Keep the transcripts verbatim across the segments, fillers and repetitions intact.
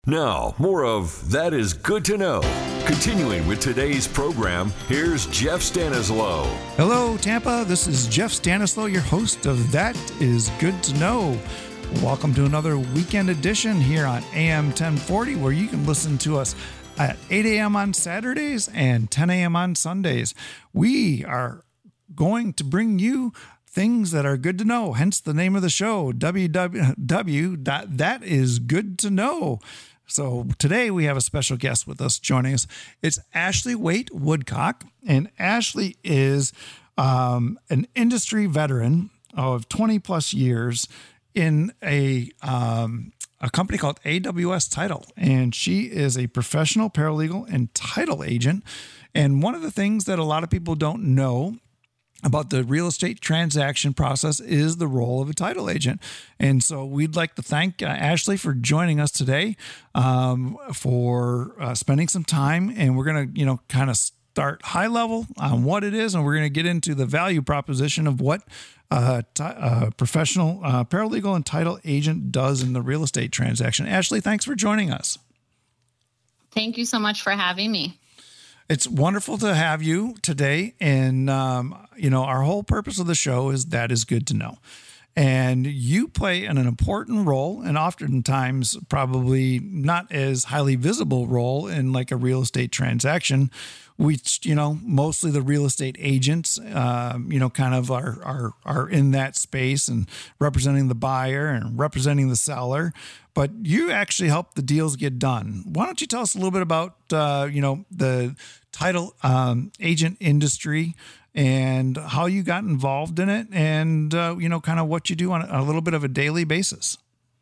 Now, more of That Is Good to Know. Continuing with today's program, here's Jeff Stanislow. Hello, Tampa. This is Jeff Stanislow, your host of That Is Good to Know. Welcome to another weekend edition here on A M ten forty, where you can listen to us at eight a.m. on Saturdays and ten a.m. on Sundays. We are going to bring you things that are good to know, hence the name of the show, w w w dot that is good to know. So today we have a special guest with us joining us. It's Ashley Waite Woodcock, and Ashley is um, an industry veteran of twenty plus years in a um, a company called A W S Title, and she is a professional paralegal and title agent. And one of the things that a lot of people don't know about the real estate transaction process is the role of a title agent. And so we'd like to thank uh, Ashley for joining us today, um, for uh, spending some time. And we're going to, you know, kind of start high level on what it is. And we're going to get into the value proposition of what uh, t- uh, professional uh, paralegal and title agent does in the real estate transaction. Ashley, thanks for joining us. Thank you so much for having me. It's wonderful to have you today. And, um, you know, our whole purpose of the show is That Is Good to Know. And you play an, an important role, and oftentimes probably not as highly visible role in like a real estate transaction. We, you know, mostly the real estate agents, um, you know, kind of are, are, are in that space and representing the buyer and representing the seller. But you actually help the deals get done. Why don't you tell us a little bit about, uh, you know, the title um, agent industry and how you got involved in it, and, uh, you know, kind of what you do on a, a little bit of a daily basis.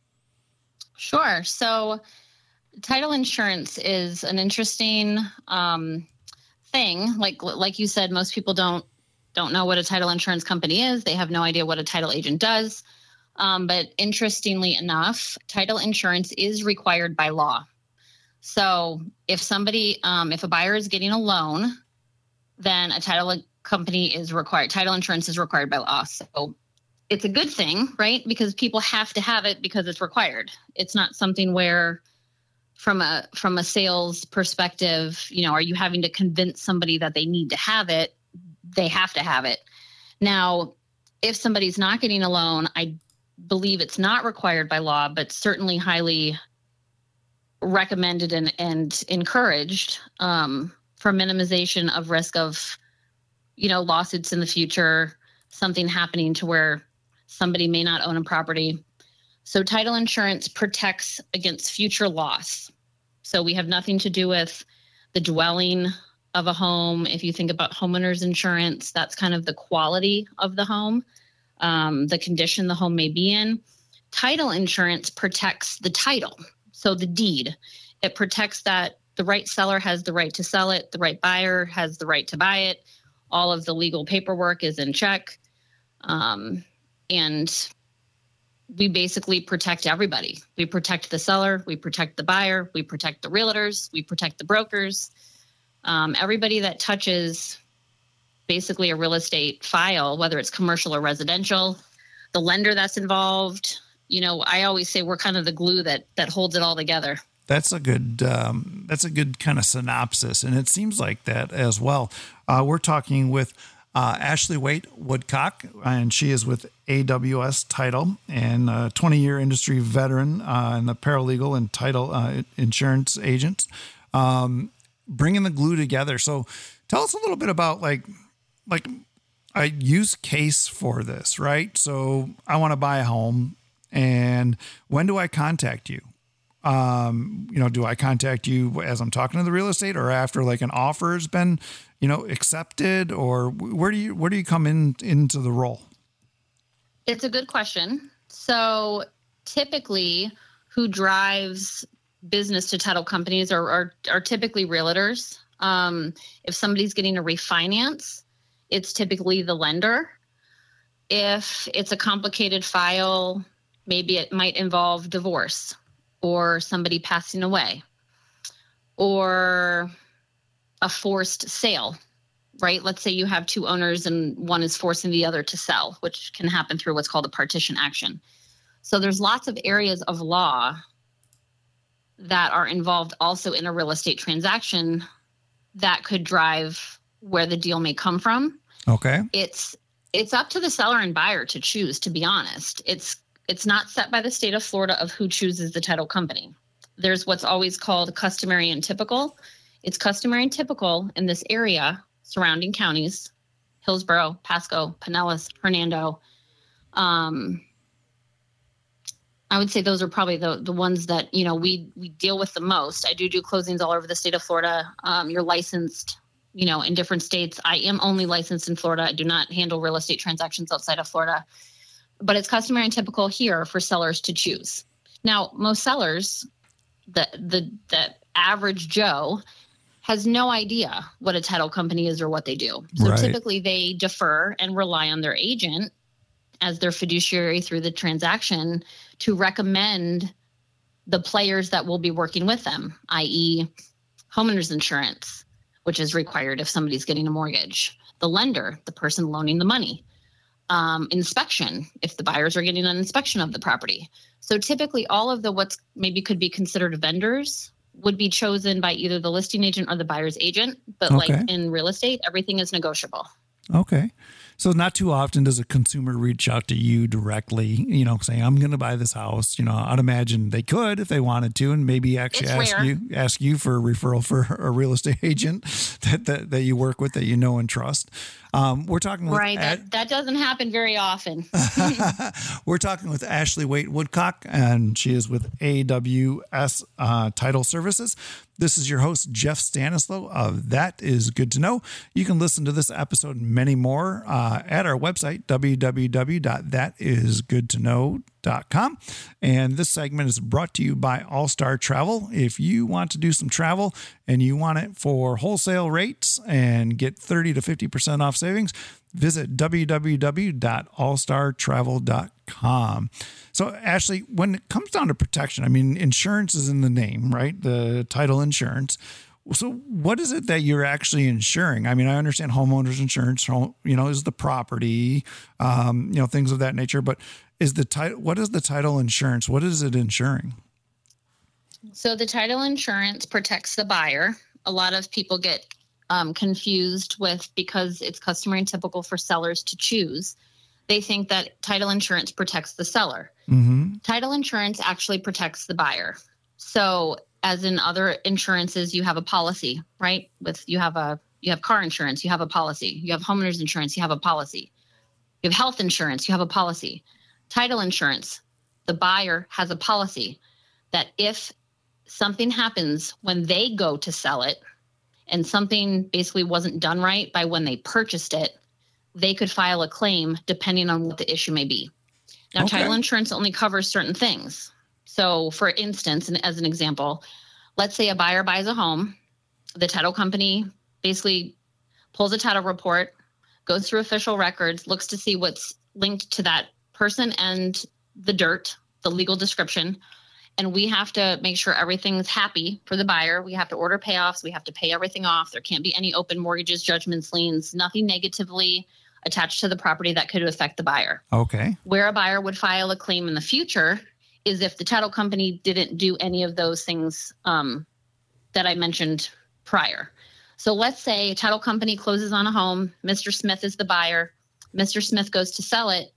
Sure. So title insurance is an interesting um, thing. Like, like you said, most people don't, don't know what a title insurance company is. They have no idea what a title agent does. Um, but interestingly enough, title insurance is required by law. So if somebody, um, if a buyer is getting a loan, then a title company is required. Title insurance is required by law. So it's a good thing, right? Because people have to have it because it's required. It's not something where from a, from a sales perspective, you know, are you having to convince somebody that they need to have it? They have to have it. Now, if somebody's not getting a loan, I believe it's not required by law, but certainly highly recommended and, and encouraged um, for minimization of risk of, you know, lawsuits in the future, something happening to where somebody may not own a property. So title insurance protects against future loss. So we have nothing to do with the dwelling of a home. If you think about homeowners insurance, that's kind of the quality of the home, um, the condition the home may be in. Title insurance protects the title. So the deed, it protects that the right seller has the right to sell it. The right buyer has the right to buy it. All of the legal paperwork is in check. Um, and we basically protect everybody. We protect the seller. We protect the buyer. We protect the realtors. We protect the brokers. Um, everybody that touches basically a real estate file, whether it's commercial or residential, the lender that's involved. You know, I always say we're kind of the glue that that holds it all together. That's a good, um, that's a good kind of synopsis, and it seems like that as well. Uh, we're talking with uh, Ashley Waite Woodcock, and she is with A W S Title, and a twenty-year industry veteran uh, and the paralegal and title uh, insurance agent, um, bringing the glue together. So, tell us a little bit about like, like a use case for this, right? So, I want to buy a home. And when do I contact you? Um, you know, do I contact you as I'm talking to the real estate, or after like an offer has been, you know, accepted, or where do you, where do you come in into the role? It's a good question. So typically who drives business to title companies are, are, are typically realtors. Um, if somebody's getting a refinance, it's typically the lender. If it's a complicated file, maybe it might involve divorce or somebody passing away or a forced sale, right? Let's say you have two owners and one is forcing the other to sell, which can happen through what's called a partition action. So there's lots of areas of law that are involved also in a real estate transaction that could drive where the deal may come from. Okay. It's it's up to the seller and buyer to choose, to be honest. It's it's not set by the state of Florida of who chooses the title company. There's what's always called customary and typical. It's customary and typical in this area, surrounding counties, Hillsborough, Pasco, Pinellas, Hernando. Um, I would say those are probably the the ones that, you know, we we deal with the most. I do do closings all over the state of Florida. Um, you're licensed, you know, in different states. I am only licensed in Florida. I do not handle real estate transactions outside of Florida. But it's customary and typical here for sellers to choose. Now, most sellers, the the the average Joe, has no idea what a title company is or what they do. So Right. typically they defer and rely on their agent as their fiduciary through the transaction to recommend the players that will be working with them, that is homeowners insurance, which is required if somebody's getting a mortgage, the lender, the person loaning the money, um, inspection, if the buyers are getting an inspection of the property. So typically all of the what's maybe could be considered vendors would be chosen by either the listing agent or the buyer's agent. But Okay. like in real estate, everything is negotiable. Okay. So not too often does a consumer reach out to you directly, you know, saying, I'm going to buy this house. You know, I'd imagine they could if they wanted to, and maybe actually It's ask rare. you, ask you for a referral for a real estate agent that, that, that you work with, that you know and trust. Um, we're talking with Right. Ad- That, that doesn't happen very often. We're talking with Ashley Waite Woodcock, and she is with A W S uh, Title Services. This is your host, Jeff Stanislaw of That Is Good to Know. You can listen to this episode and many more uh, at our website, w w w dot that is good to know dot com. And this segment is brought to you by All Star Travel. If you want to do some travel and you want it for wholesale rates and get thirty to fifty percent off savings, visit w w w dot all star travel dot com. So, Ashley, when it comes down to protection, I mean, insurance is in the name, right? The title insurance. So what is it that you're actually insuring? I mean, I understand homeowners insurance, home- you know, is the property, um, you know, things of that nature. But is the title, what is the title insurance? What is it insuring? So the title insurance protects the buyer. A lot of people get um, confused with, because it's customary and typical for sellers to choose, they think that title insurance protects the seller. Mm-hmm. Title insurance actually protects the buyer. So as in other insurances, you have a policy, right? With you have a you have car insurance, you have a policy. You have homeowners insurance, you have a policy. You have health insurance, you have a policy. Title insurance, the buyer has a policy that if something happens when they go to sell it and something basically wasn't done right by when they purchased it, they could file a claim depending on what the issue may be. Now, Okay. title insurance only covers certain things. So for instance, and as an example, let's say a buyer buys a home, the title company basically pulls a title report, goes through official records, looks to see what's linked to that person and the dirt, the legal description. And we have to make sure everything's happy for the buyer. We have to order payoffs. We have to pay everything off. There can't be any open mortgages, judgments, liens, nothing negatively attached to the property that could affect the buyer. Okay. Where a buyer would file a claim in the future is if the title company didn't do any of those things um, that I mentioned prior. So let's say a title company closes on a home. Mister Smith is the buyer. Mister Smith goes to sell it.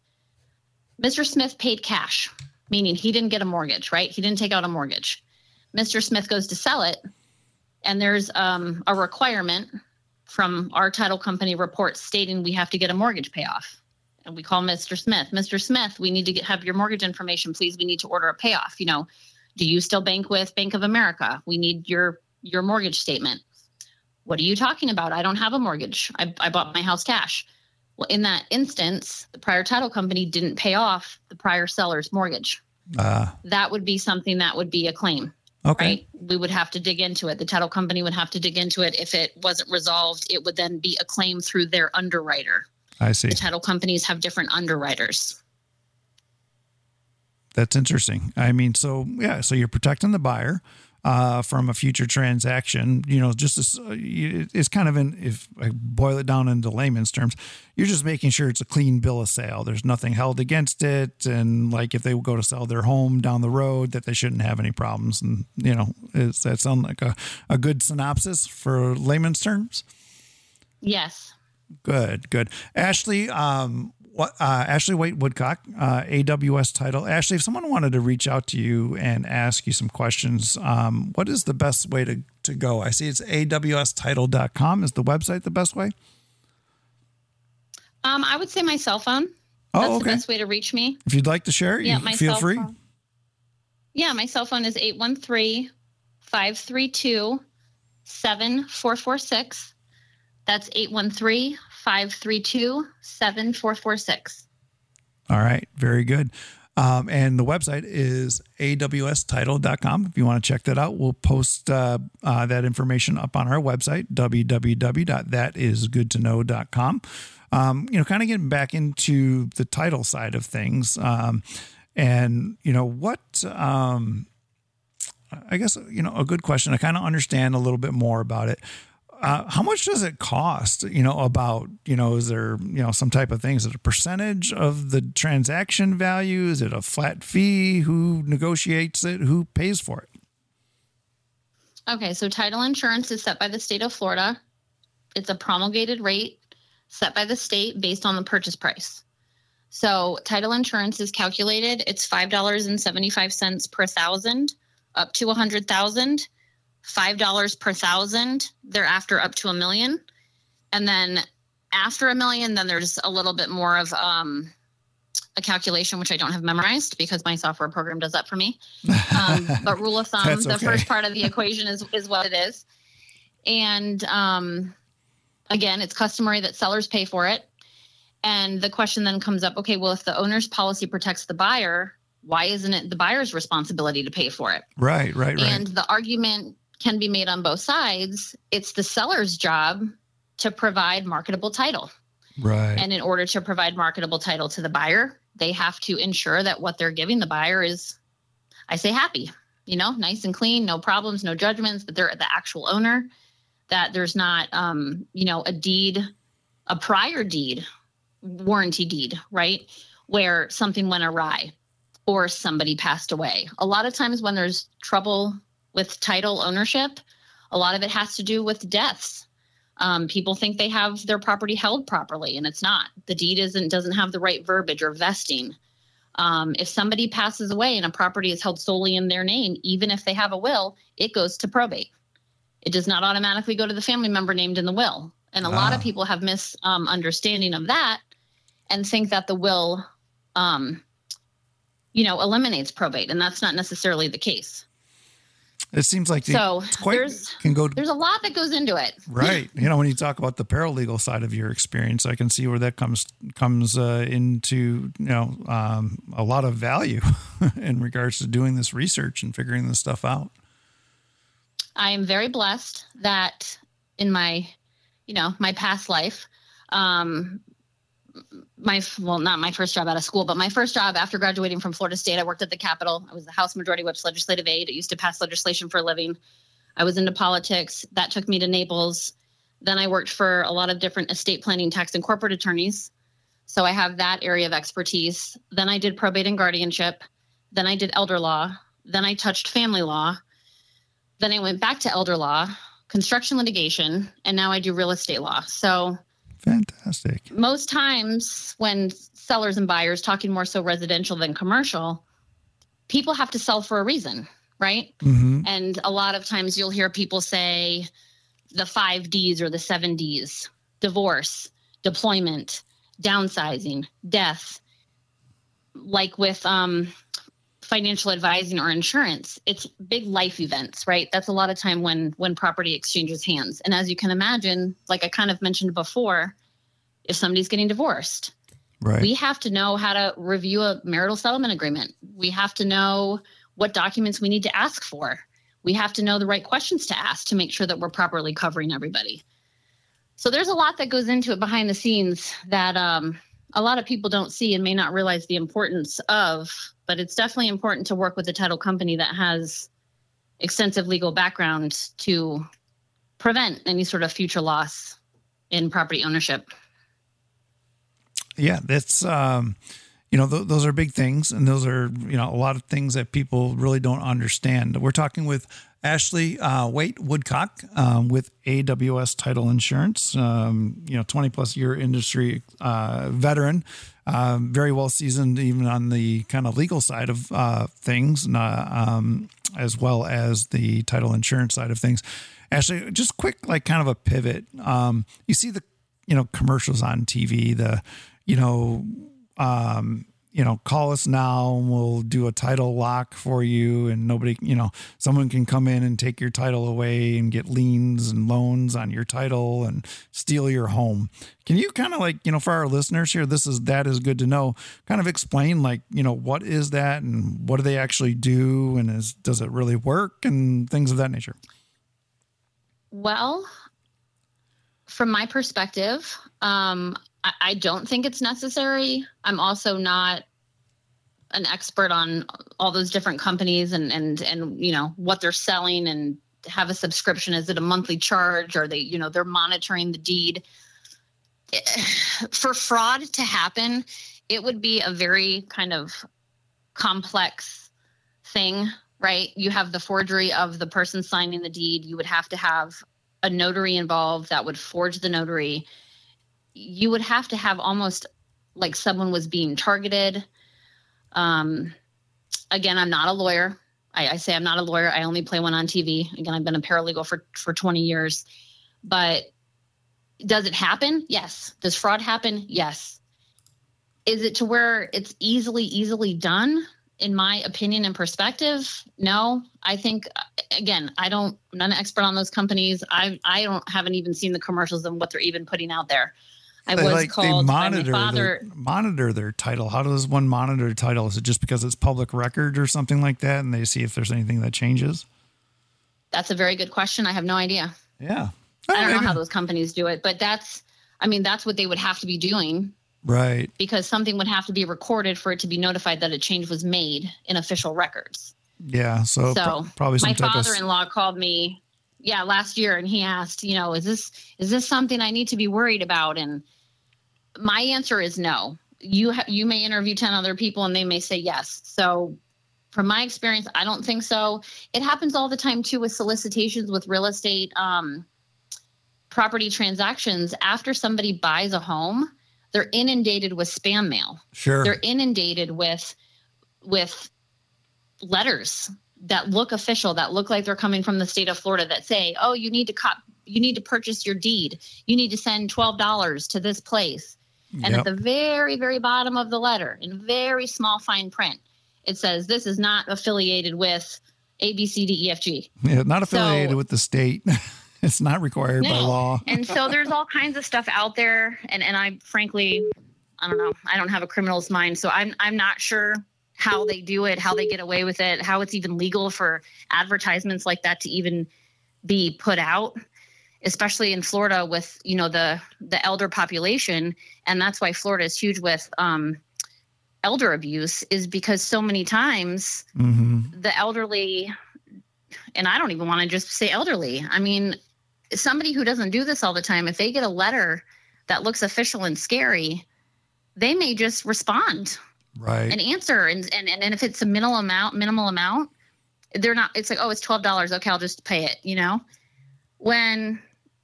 Mister Smith paid cash, meaning he didn't get a mortgage, right? He didn't take out a mortgage. Mister Smith goes to sell it, and there's um, a requirement from our title company report stating we have to get a mortgage payoff. And we call Mister Smith. Mister Smith, we need to get, have your mortgage information, please. We need to order a payoff. You know, do you still bank with Bank of America? We need your your mortgage statement. What are you talking about? I don't have a mortgage. I, I bought my house cash. Well, in that instance, the prior title company didn't pay off the prior seller's mortgage. Uh, That would be something that would be a claim. okay. Right? We would have to dig into it. The title company would have to dig into it. If it wasn't resolved, it would then be a claim through their underwriter. I see. The title companies have different underwriters. That's interesting. I mean, so yeah, so you're protecting the buyer. uh, from a future transaction. You know, just as, uh, it's kind of in, if I boil it down into layman's terms, you're just making sure it's a clean bill of sale. There's nothing held against it. And like if they go to sell their home down the road, that they shouldn't have any problems. And, you know, does that sound like a, a good synopsis for layman's terms? Yes. Good, good. Ashley, um, what, uh, Ashley White Woodcock, uh, A W S Title. Ashley, if someone wanted to reach out to you and ask you some questions, um, what is the best way to, to go? I see it's A W S title dot com. Is the website the best way? Um, I would say my cell phone. Oh, That's okay. the best way to reach me. If you'd like to share, yeah, you my feel cell free. Phone. Yeah, my cell phone is eight one three, five three two, seven four four six. That's eight one three, five three two, seven four four six. All right. Very good. Um, and the website is A W S title dot com. If you want to check that out, we'll post uh, uh, that information up on our website, w w w dot that is good to know dot com. Um, you know, kind of getting back into the title side of things. Um, and, you know, what, um, I guess, you know, a good question. I kind of understand a little bit more about it. Uh, how much does it cost? You know, about, you know, is there, you know, some type of thing? Is it a percentage of the transaction value? Is it a flat fee? Who negotiates it? Who pays for it? Okay, so title insurance is set by the state of Florida. It's a promulgated rate set by the state based on the purchase price. So title insurance is calculated. It's five dollars and seventy-five cents per thousand, up to one hundred thousand. five dollars per thousand, thereafter up to a million. And then after a million, then there's a little bit more of um, a calculation, which I don't have memorized because my software program does that for me. Um, but rule of thumb, That's the okay. first part of the equation is, is what it is. And um, again, it's customary that sellers pay for it. And the question then comes up, okay, well, if the owner's policy protects the buyer, why isn't it the buyer's responsibility to pay for it? Right, right, right. And the argument can be made on both sides. It's the seller's job to provide marketable title. Right. And in order to provide marketable title to the buyer, they have to ensure that what they're giving the buyer is, I say, happy, you know, nice and clean, no problems, no judgments, that they're the actual owner, that there's not, um, you know, a deed, a prior deed, warranty deed, right, where something went awry or somebody passed away. A lot of times when there's trouble with title ownership, a lot of it has to do with deaths. Um, people think they have their property held properly, and it's not. The deed isn't doesn't have the right verbiage or vesting. Um, if somebody passes away and a property is held solely in their name, even if they have a will, it goes to probate. It does not automatically go to the family member named in the will. And a Ah. lot of people have misunderstanding um, of that and think that the will, um, you know, eliminates probate, and that's not necessarily the case. It seems like the, So it's quite, there's can go there's a lot that goes into it. right. You know, when you talk about the paralegal side of your experience, I can see where that comes comes uh, into, you know, um, a lot of value in regards to doing this research and figuring this stuff out. I am very blessed that in my, you know, my past life, um, my, well, not my first job out of school, but my first job after graduating from Florida State, I worked at the Capitol. I was the House Majority Whip's legislative aide. I used to pass legislation for a living. I was into politics. That took me to Naples. Then I worked for a lot of different estate planning, tax, and corporate attorneys. So I have that area of expertise. Then I did probate and guardianship. Then I did elder law. Then I touched family law. Then I went back to elder law, construction litigation, and now I do real estate law. So fantastic. Most times when sellers and buyers, talking more so residential than commercial, people have to sell for a reason, right? Mm-hmm. And a lot of times you'll hear people say the five Ds or the seven Ds: divorce, deployment, downsizing, death. Like with um, financial advising or insurance, it's big life events, right? That's a lot of time when when property exchanges hands. And as you can imagine, like I kind of mentioned before, if somebody's getting divorced, right, we have to know how to review a marital settlement agreement. We have to know what documents we need to ask for. We have to know the right questions to ask to make sure that we're properly covering everybody. So there's a lot that goes into it behind the scenes that um, a lot of people don't see and may not realize the importance of, but it's definitely important to work with a title company that has extensive legal background to prevent any sort of future loss in property ownership. Yeah, that's, um, you know, th- those are big things. And those are, you know, a lot of things that people really don't understand. We're talking with Ashley uh, Waite Woodcock um, with A W S Title Insurance, um, you know, twenty plus year industry uh, veteran, uh, very well seasoned even on the kind of legal side of uh, things, and, uh, um, as well as the title insurance side of things. Ashley, just quick, like kind of a pivot. Um, you see the, you know, commercials on T V, the, you know, um, you know, call us now and we'll do a title lock for you, and nobody, you know, someone can come in and take your title away and get liens and loans on your title and steal your home. Can you kind of like, you know, for our listeners here, this is, that is good to know, kind of explain like, you know, what is that and what do they actually do? And is, does it really work and things of that nature? Well, from my perspective, um, I, I don't think it's necessary. I'm also not an expert on all those different companies and, and, and, you know, what they're selling and have a subscription. Is it a monthly charge? Or they, you know, they're monitoring the deed. For fraud to happen, it would be a very kind of complex thing, right? You have the forgery of the person signing the deed. You would have to have a notary involved that would forge the notary. You would have to have almost like someone was being targeted. Um, again, I'm not a lawyer. I, I say I'm not a lawyer. I only play one on T V. Again, I've been a paralegal for, for twenty years, but does it happen? Yes. Does fraud happen? Yes. Is it to where it's easily, easily done? In my opinion and perspective, no. I think, again, I don't, I'm not an expert on those companies. I I don't, haven't even seen the commercials and what they're even putting out there. I they was like, called they by monitor my father. Their, monitor their title. How does one monitor the title? Is it just because it's public record or something like that? And they see if there's anything that changes? That's a very good question. I have no idea. Yeah. I don't maybe. know how those companies do it, but that's, I mean, that's what they would have to be doing. Right. Because something would have to be recorded for it to be notified that a change was made in official records. Yeah. So, so pro- probably some my type father-in-law of... called me, yeah, last year, and he asked, you know, is this, is this something I need to be worried about? And my answer is no. You ha- you may interview ten other people and they may say yes. So from my experience, I don't think so. It happens all the time too with solicitations with real estate um, property transactions. After somebody buys a home, they're inundated with spam mail. Sure. They're inundated with with letters that look official, that look like they're coming from the state of Florida, that say, "Oh, you need to cop, you need to purchase your deed. You need to send twelve dollars to this place." And yep. at the very, very bottom of the letter, in very small fine print, it says, "This is not affiliated with A, B, C, D, E, F, G." Yeah, not affiliated so, with the state. It's not required no. by law. And so there's all kinds of stuff out there. And, and I frankly, I don't know, I don't have a criminal's mind. So I'm, I'm not sure how they do it, how they get away with it, how it's even legal for advertisements like that to even be put out, especially in Florida with, you know, the, the elder population. And that's why Florida is huge with um, elder abuse, is because so many times mm-hmm. the elderly, and I don't even want to just say elderly. I mean, somebody who doesn't do this all the time, if they get a letter that looks official and scary, they may just respond right and answer. And, and, and if it's a minimal amount, minimal amount, they're not, it's like, oh, it's twelve dollars. Okay, I'll just pay it, you know, when,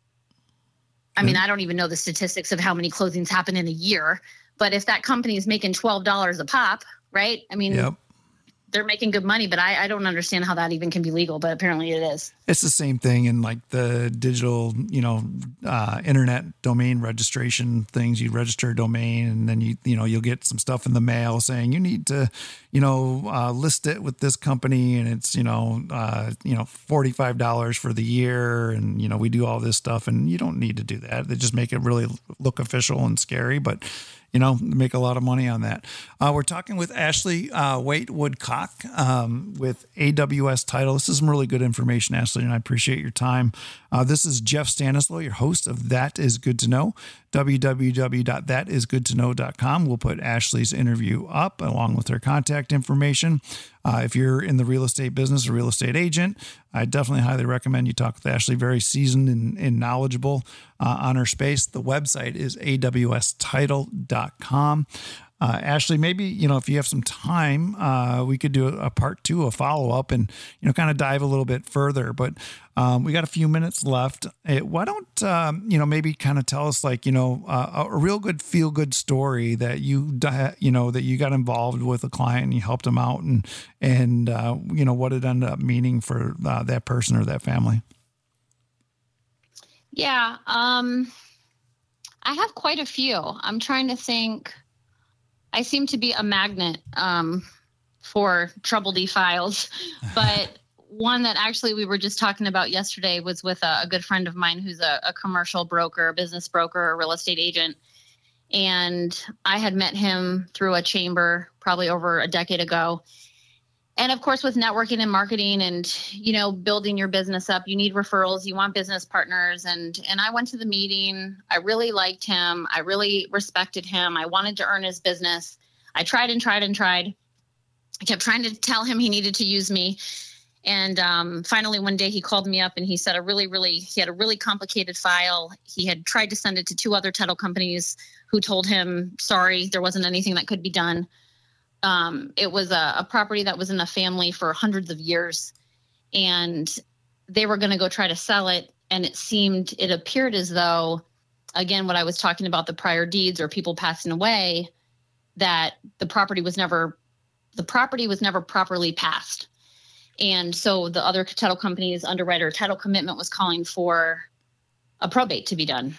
I mean, I don't even know the statistics of how many closings happen in a year, but if that company is making twelve dollars a pop, right? I mean, yep. they're making good money, but I, I don't understand how that even can be legal, but apparently it is. It's the same thing in like the digital, you know, uh, internet domain registration things. You register a domain and then you, you know, you'll get some stuff in the mail saying you need to, you know, uh, list it with this company and it's, you know, uh, you know, forty-five dollars for the year. And, you know, we do all this stuff and you don't need to do that. They just make it really look official and scary, but you know, make a lot of money on that. Uh, we're talking with Ashley uh, Waite Woodcock um, with A W S Title. This is some really good information, Ashley, and I appreciate your time. Uh, this is Jeff Stanislaw, your host of That Is Good to Know, w w w dot that is good to know dot com. We'll put Ashley's interview up along with her contact information. Uh, if you're in the real estate business, a real estate agent, I definitely highly recommend you talk with Ashley. Very seasoned and, and knowledgeable uh, on her space. The website is A W S title dot com. Uh, Ashley, maybe, you know, if you have some time, uh, we could do a, a part two, a follow-up, and, you know, kind of dive a little bit further. But um, we got a few minutes left. Hey, why don't, um, you know, maybe kind of tell us, like, you know, uh, a real good feel-good story that you, you know, that you got involved with a client and you helped them out, and, and uh, you know, what it ended up meaning for uh, that person or that family. Yeah. Um, I have quite a few. I'm trying to think. I seem to be a magnet um, for troubledy files, but one that actually we were just talking about yesterday was with a, a good friend of mine who's a, a commercial broker, a business broker, a real estate agent. And I had met him through a chamber probably over a decade ago. And of course, with networking and marketing and, you know, building your business up, you need referrals, you want business partners. And, and I went to the meeting. I really liked him. I really respected him. I wanted to earn his business. I tried and tried and tried. I kept trying to tell him he needed to use me. And um, finally, one day he called me up and he said a really, really, he had a really complicated file. He had tried to send it to two other title companies who told him, sorry, there wasn't anything that could be done. Um, it was a, a property that was in the family for hundreds of years, and they were going to go try to sell it. And it seemed, it appeared as though, again, what I was talking about, the prior deeds or people passing away, that the property was never, the property was never properly passed. And so the other title company's underwriter title commitment was calling for a probate to be done.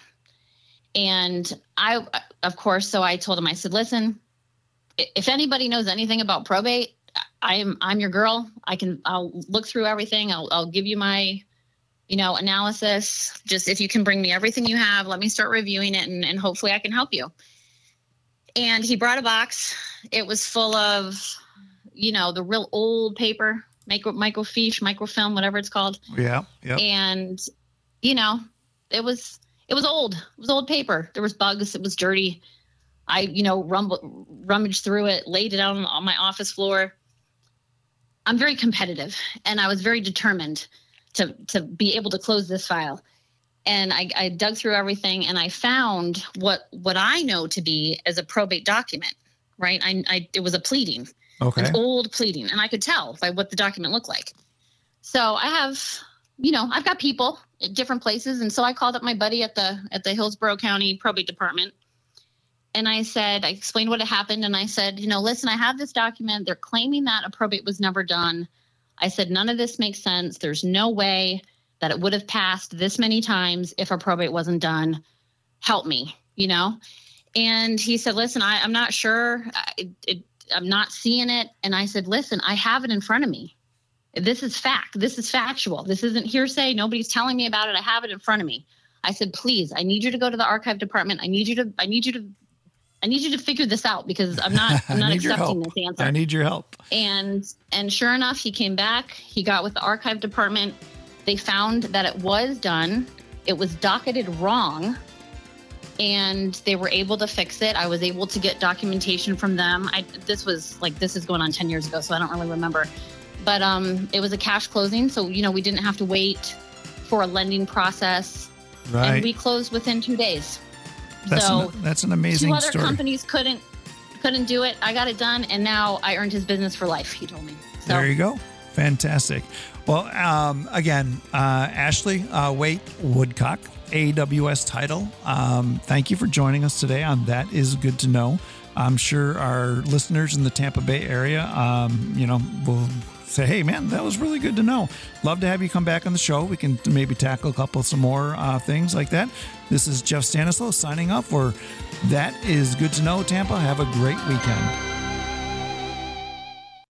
And I, of course, so I told him, I said, listen, if anybody knows anything about probate, I'm I'm your girl. I can I'll look through everything. I'll I'll give you my, you know, analysis. Just if you can bring me everything you have, let me start reviewing it, and, and hopefully I can help you. And he brought a box. It was full of, you know, the real old paper, micro microfiche, microfilm, whatever it's called. Yeah. Yeah. And, you know, it was it was old. It was old paper. There was bugs. It was dirty. I, you know, rumble, rummaged through it, laid it out on, on my office floor. I'm very competitive, and I was very determined to to be able to close this file. And I, I dug through everything, and I found what what I know to be as a probate document. Right? I, I it was a pleading, okay, an old pleading, and I could tell by what the document looked like. So I have, you know, I've got people at different places, and so I called up my buddy at the at the Hillsborough County Probate Department. And I said, I explained what had happened. And I said, you know, listen, I have this document. They're claiming that a probate was never done. I said, none of this makes sense. There's no way that it would have passed this many times if a probate wasn't done. Help me, you know? And he said, listen, I, I'm not sure. I, it, I'm not seeing it. And I said, listen, I have it in front of me. This is fact. This is factual. This isn't hearsay. Nobody's telling me about it. I have it in front of me. I said, please, I need you to go to the archive department. I need you to, I need you to, I need you to figure this out, because I'm not, I'm not accepting this answer. I need your help. And, and sure enough, he came back, he got with the archive department. They found that it was done. It was docketed wrong, and they were able to fix it. I was able to get documentation from them. I, this was like, this is going on ten years ago, so I don't really remember, but um, it was a cash closing. So, you know, we didn't have to wait for a lending process, right. And we closed within two days. That's so an, that's an amazing two other story. companies couldn't couldn't do it. I got it done, and now I earned his business for life, he told me. So, there you go. Fantastic. Well, um, again, uh, Ashley uh, Waite Woodcock, A W S Title. Um, thank you for joining us today on That Is Good to Know. I'm sure our listeners in the Tampa Bay area, um, you know, will say, hey, man, that was really good to know. Love to have you come back on the show. We can maybe tackle a couple some more uh, things like that. This is Jeff Stanislaw signing off for That Is Good to Know, Tampa. Have a great weekend.